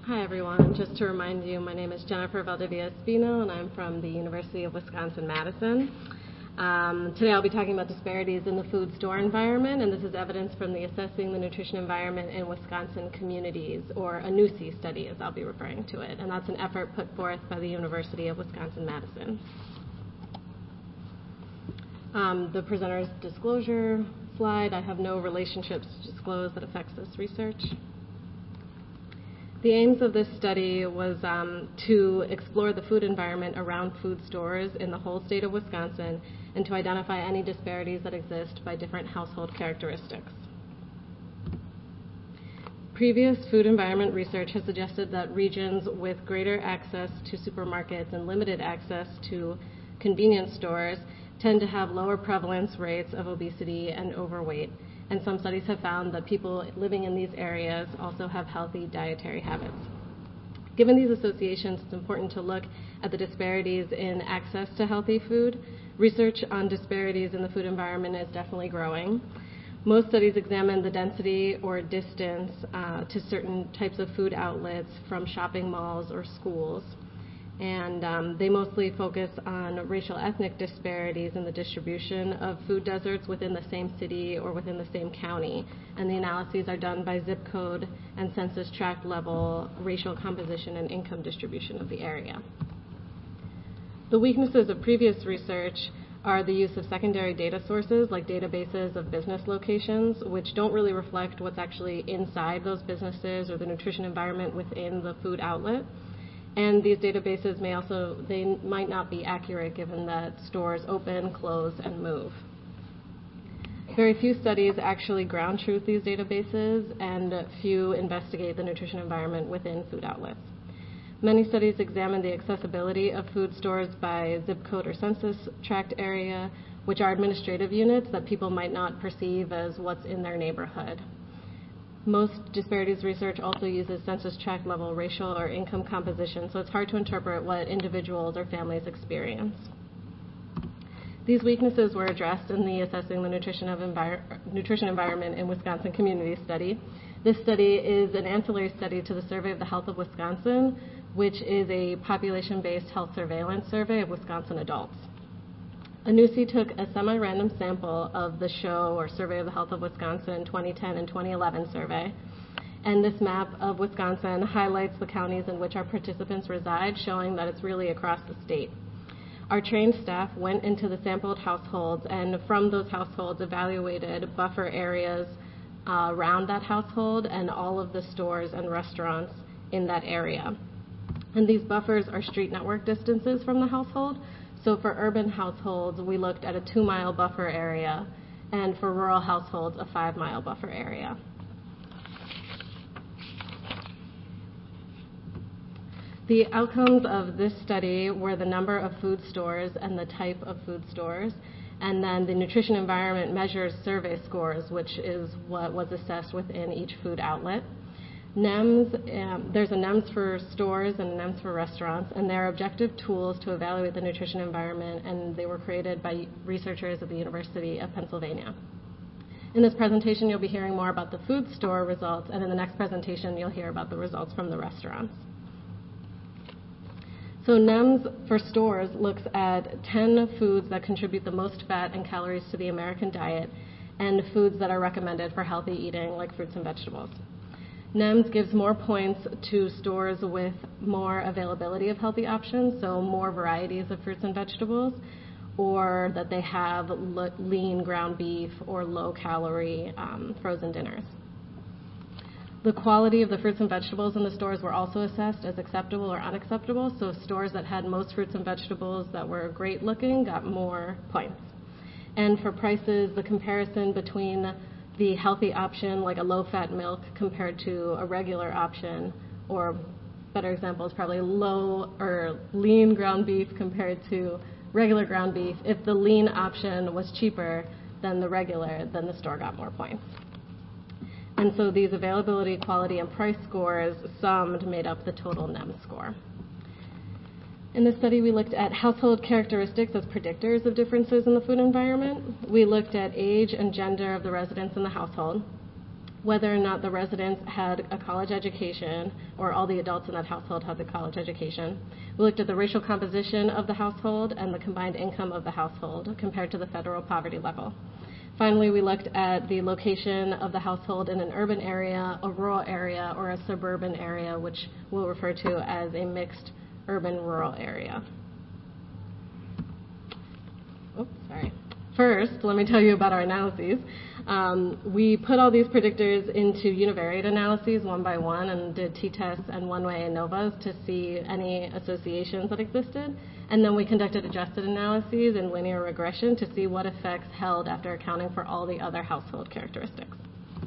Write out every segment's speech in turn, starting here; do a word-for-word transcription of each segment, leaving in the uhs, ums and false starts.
Hi, everyone. Just to remind you, my name is Jennifer Valdivia-Espino, and I'm from the University of Wisconsin-Madison. Um, today I'll be talking about disparities in the food store environment, and this is evidence from the Assessing the Nutrition Environment in Wisconsin Communities, or A N U S I study, as I'll be referring to it, and that's an effort put forth by the University of Wisconsin-Madison. Um, the presenter's disclosure slide, I have no relationships to disclose that affects this research. The aims of this study was um, to explore the food environment around food stores in the whole state of Wisconsin and to identify any disparities that exist by different household characteristics. Previous food environment research has suggested that regions with greater access to supermarkets and limited access to convenience stores tend to have lower prevalence rates of obesity and overweight. And some studies have found that people living in these areas also have healthy dietary habits. Given these associations, it's important to look at the disparities in access to healthy food. Research on disparities in the food environment is definitely growing. Most studies examine the density or distance uh, to certain types of food outlets from shopping malls or schools. And um, they mostly focus on racial ethnic disparities in the distribution of food deserts within the same city or within the same county. And the analyses are done by zip code and census tract level racial composition and income distribution of the area. The weaknesses of previous research are the use of secondary data sources like databases of business locations, which don't really reflect what's actually inside those businesses or the nutrition environment within the food outlet. And these databases may also, they might not be accurate given that stores open, close, and move. Very few studies actually ground truth these databases, and few investigate the nutrition environment within food outlets. Many studies examine the accessibility of food stores by zip code or census tract area, which are administrative units that people might not perceive as what's in their neighborhood. Most disparities research also uses census tract level racial or income composition, so it's hard to interpret what individuals or families experience. These weaknesses were addressed in the Assessing the Nutrition, of Envir- Nutrition Environment in Wisconsin Community study. This study is an ancillary study to the Survey of the Health of Wisconsin, which is a population-based health surveillance survey of Wisconsin adults. A N U S I took a semi-random sample of the SHOW, or Survey of the Health of Wisconsin, twenty ten and twenty eleven survey. And this map of Wisconsin highlights the counties in which our participants reside, showing that it's really across the state. Our trained staff went into the sampled households and from those households evaluated buffer areas uh, around that household and all of the stores and restaurants in that area. And these buffers are street network distances from the household. So for urban households, we looked at a two-mile buffer area, and for rural households, a five-mile buffer area. The outcomes of this study were the number of food stores and the type of food stores, and then the nutrition environment measures survey scores, which is what was assessed within each food outlet. N E M S, um, there's a N E M S for stores and a N E M S for restaurants, and they're objective tools to evaluate the nutrition environment, and they were created by researchers at the University of Pennsylvania. In this presentation, you'll be hearing more about the food store results, and in the next presentation, you'll hear about the results from the restaurants. So N E M S for stores looks at ten foods that contribute the most fat and calories to the American diet, and foods that are recommended for healthy eating, like fruits and vegetables. N E M S gives more points to stores with more availability of healthy options, so more varieties of fruits and vegetables, or that they have lean ground beef or low-calorie um, frozen dinners. The quality of the fruits and vegetables in the stores were also assessed as acceptable or unacceptable, so stores that had most fruits and vegetables that were great-looking got more points. And for prices, the comparison between the healthy option, like a low-fat milk, compared to a regular option, or better example is probably low or lean ground beef compared to regular ground beef. If the lean option was cheaper than the regular, then the store got more points. And so these availability, quality, and price scores summed made up the total N E M S score. In this study, we looked at household characteristics as predictors of differences in the food environment. We looked at age and gender of the residents in the household. whether or not the residents had a college education or all the adults in that household had the college education. We looked at the racial composition of the household and the combined income of the household compared to the federal poverty level. Finally, we looked at the location of the household in an urban area, a rural area, or a suburban area, which we'll refer to as a mixed urban-rural area. Oops, sorry. First, let me tell you about our analyses. Um, we put all these predictors into univariate analyses one by one and did t-tests and one-way ANOVAs to see any associations that existed. And then we conducted adjusted analyses and linear regression to see what effects held after accounting for all the other household characteristics.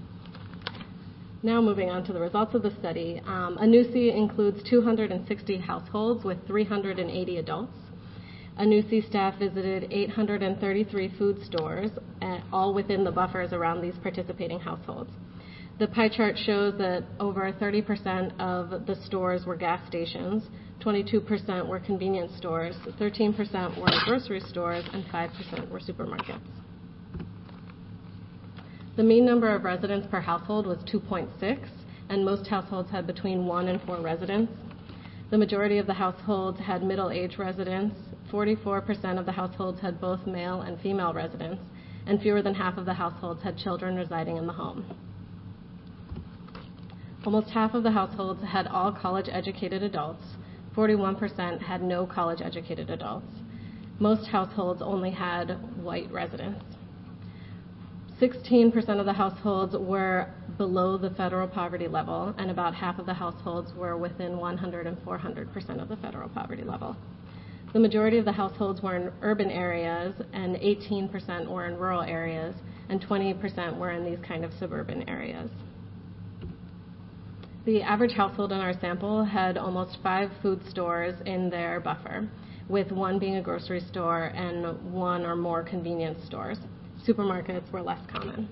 Now moving on to the results of the study. Um, ANUSI includes two hundred sixty households with three hundred eighty adults. ANUSI staff visited eight hundred thirty-three food stores, uh, all within the buffers around these participating households. The pie chart shows that over thirty percent of the stores were gas stations, twenty-two percent were convenience stores, thirteen percent were grocery stores, and five percent were supermarkets. The mean number of residents per household was two point six, and most households had between one and four residents. The majority of the households had middle-aged residents. forty-four percent of the households had both male and female residents, and fewer than half of the households had children residing in the home. Almost half of the households had all college-educated adults. forty-one percent had no college-educated adults. Most households only had white residents. sixteen percent of the households were below the federal poverty level, and about half of the households were within one hundred and four hundred percent of the federal poverty level. The majority of the households were in urban areas, and eighteen percent were in rural areas, and twenty percent were in these kind of suburban areas. The average household in our sample had almost five food stores in their buffer, with one being a grocery store and one or more convenience stores. Supermarkets were less common.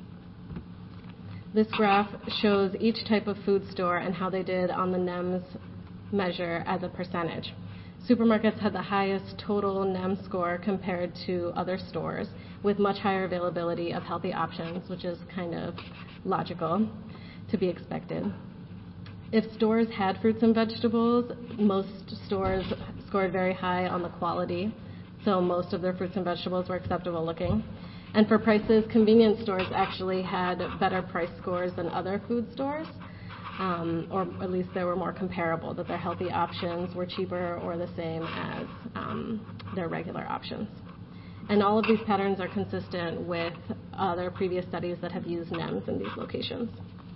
This graph shows each type of food store and how they did on the N E M S measure as a percentage. Supermarkets had the highest total N E M S score compared to other stores, with much higher availability of healthy options, which is kind of logical to be expected. If stores had fruits and vegetables, most stores scored very high on the quality, so most of their fruits and vegetables were acceptable looking. And for prices, convenience stores actually had better price scores than other food stores, um, or at least they were more comparable, that their healthy options were cheaper or the same as um, their regular options. And all of these patterns are consistent with other previous studies that have used N E M S in these locations.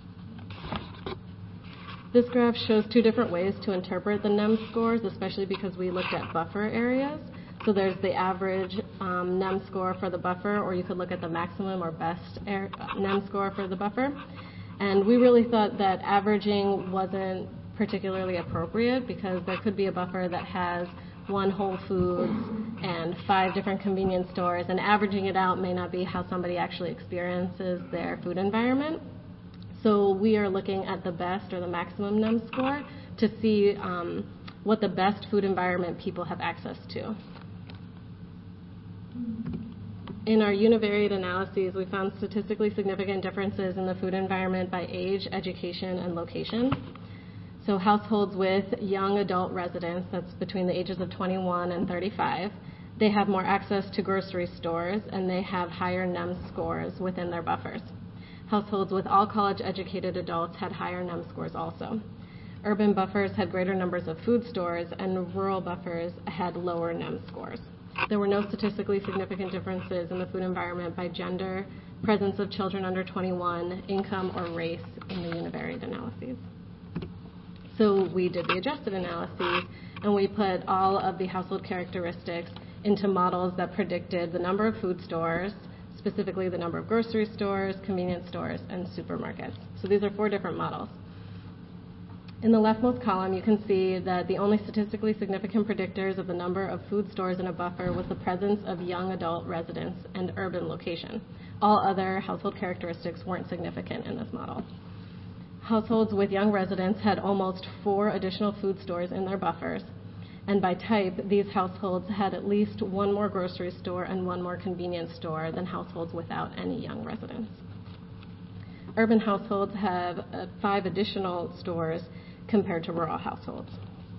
This graph shows two different ways to interpret the N E M S scores, especially because we looked at buffer areas. So there's the average um, N E M S score for the buffer, or you could look at the maximum or best air, N E M S score for the buffer. And we really thought that averaging wasn't particularly appropriate because there could be a buffer that has one Whole Foods and five different convenience stores, and averaging it out may not be how somebody actually experiences their food environment. So we are looking at the best or the maximum N E M S score to see um, what the best food environment people have access to. In our univariate analyses, we found statistically significant differences in the food environment by age, education, and location. So households with young adult residents, that's between the ages of twenty-one and thirty-five, they have more access to grocery stores, and they have higher N E M S scores within their buffers. Households with all college-educated adults had higher N E M S scores also. Urban buffers had greater numbers of food stores, and rural buffers had lower N E M S scores. There were no statistically significant differences in the food environment by gender, presence of children under twenty-one, income, or race in the univariate analyses. So we did the adjusted analyses, and we put all of the household characteristics into models that predicted the number of food stores, specifically the number of grocery stores, convenience stores, and supermarkets. So these are four different models. In the leftmost column, you can see that the only statistically significant predictors of the number of food stores in a buffer was the presence of young adult residents and urban location. All other household characteristics weren't significant in this model. Households with young residents had almost four additional food stores in their buffers, and by type, these households had at least one more grocery store and one more convenience store than households without any young residents. urban households have uh, five additional stores compared to rural households.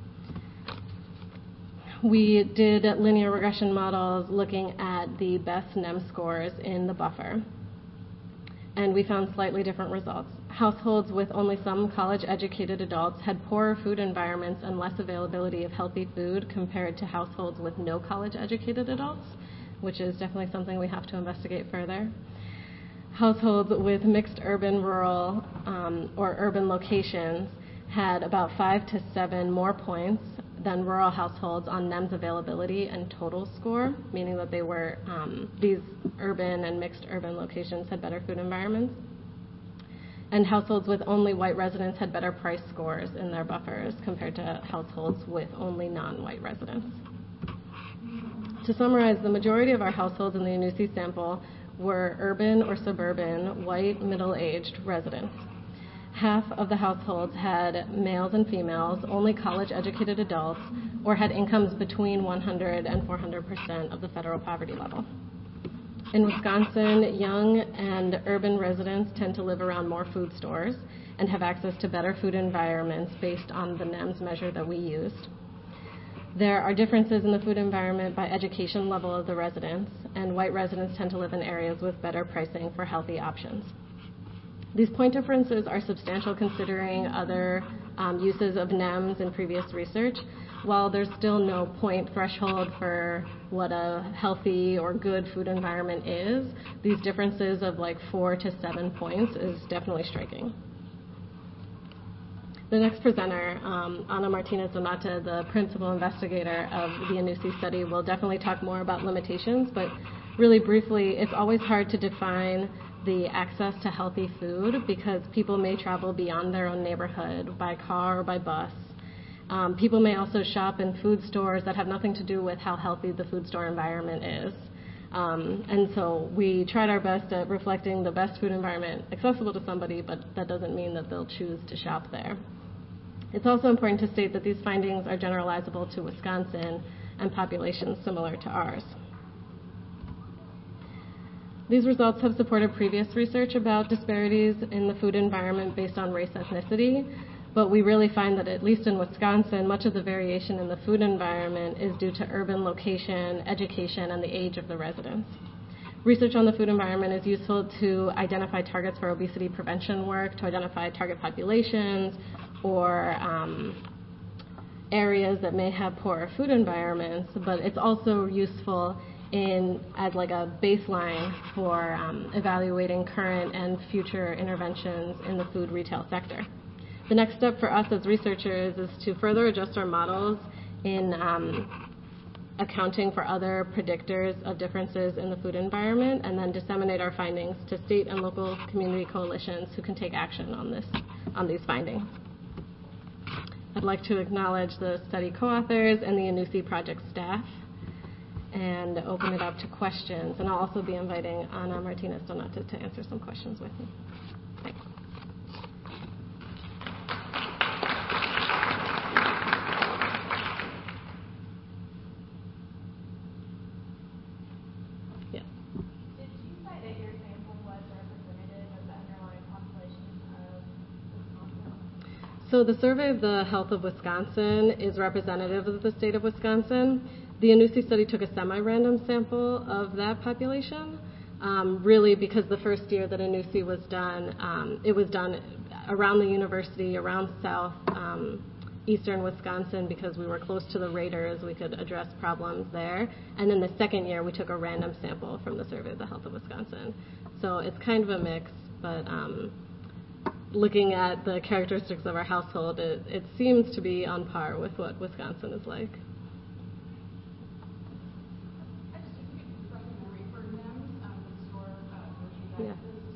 We did linear regression models looking at the best N E M scores in the buffer, and we found slightly different results. Households with only some college-educated adults had poorer food environments and less availability of healthy food compared to households with no college-educated adults, which is definitely something we have to investigate further. Households with mixed urban-rural um, or urban locations had about five to seven more points than rural households on N E M's availability and total score, meaning that they were um, these urban and mixed urban locations had better food environments. And households with only white residents had better price scores in their buffers compared to households with only non-white residents. To summarize, the majority of our households in the U N U C sample were urban or suburban, white, middle-aged residents. Half of the households had males and females, only college-educated adults, or had incomes between one hundred and four hundred percent of the federal poverty level. In Wisconsin, young and urban residents tend to live around more food stores and have access to better food environments based on the N E M's measure that we used. There are differences in the food environment by education level of the residents, and white residents tend to live in areas with better pricing for healthy options. These point differences are substantial considering other um, uses of N E Ms in previous research. While there's still no point threshold for what a healthy or good food environment is, these differences of like four to seven points is definitely striking. The next presenter, um, Ana Martinez Donata, the principal investigator of the U N U C study, will definitely talk more about limitations, but really briefly, it's always hard to define the access to healthy food because people may travel beyond their own neighborhood by car or by bus. Um, people may also shop in food stores that have nothing to do with how healthy the food store environment is. Um, and so we tried our best at reflecting the best food environment accessible to somebody, but that doesn't mean that they'll choose to shop there. It's also important to state that these findings are generalizable to Wisconsin and populations similar to ours. These results have supported previous research about disparities in the food environment based on race ethnicity, but we really find that at least in Wisconsin, much of the variation in the food environment is due to urban location, education, and the age of the residents. Research on the food environment is useful to identify targets for obesity prevention work, to identify target populations, or um, areas that may have poorer food environments, but it's also useful in as like a baseline for um, evaluating current and future interventions in the food retail sector. The next step for us as researchers is to further adjust our models in um, accounting for other predictors of differences in the food environment, and then disseminate our findings to state and local community coalitions who can take action on this, on these findings. I'd like to acknowledge the study co-authors and the U N U C project staff and open it up to questions. And I'll also be inviting Ana Martinez Donata to answer some questions with me. Thanks. Yes. Did you cite that your sample was representative of the underlying population of Wisconsin? So the survey of the health of Wisconsin is representative of the state of Wisconsin. The U N U C study took a semi-random sample of that population, um, really because the first year that U N U C was done, um, it was done around the university, around south um, eastern Wisconsin, because we were close to the Raiders, we could address problems there. And then the second year, we took a random sample from the survey of the health of Wisconsin. So it's kind of a mix, but um, looking at the characteristics of our household, it, it seems to be on par with what Wisconsin is like. Yeah.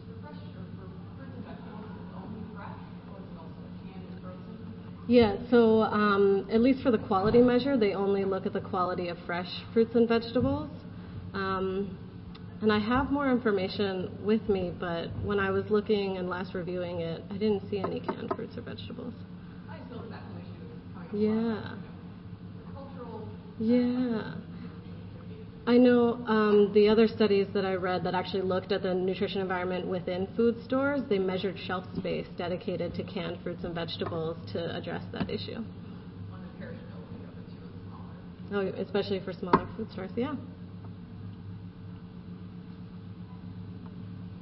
Yeah, so um, at least for the quality measure, they only look at the quality of fresh fruits and vegetables. Um, and I have more information with me, but when I was looking and last reviewing it, I didn't see any canned fruits or vegetables. I still think that's an issue. Yeah. Cultural. Yeah. I know um, the other studies that I read that actually looked at the nutrition environment within food stores, they measured shelf space dedicated to canned fruits and vegetables to address that issue. On the perishability of it too, it's smaller. Oh, especially for smaller food stores, yeah.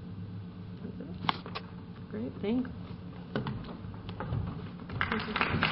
That's it. Great, thanks. Thank you.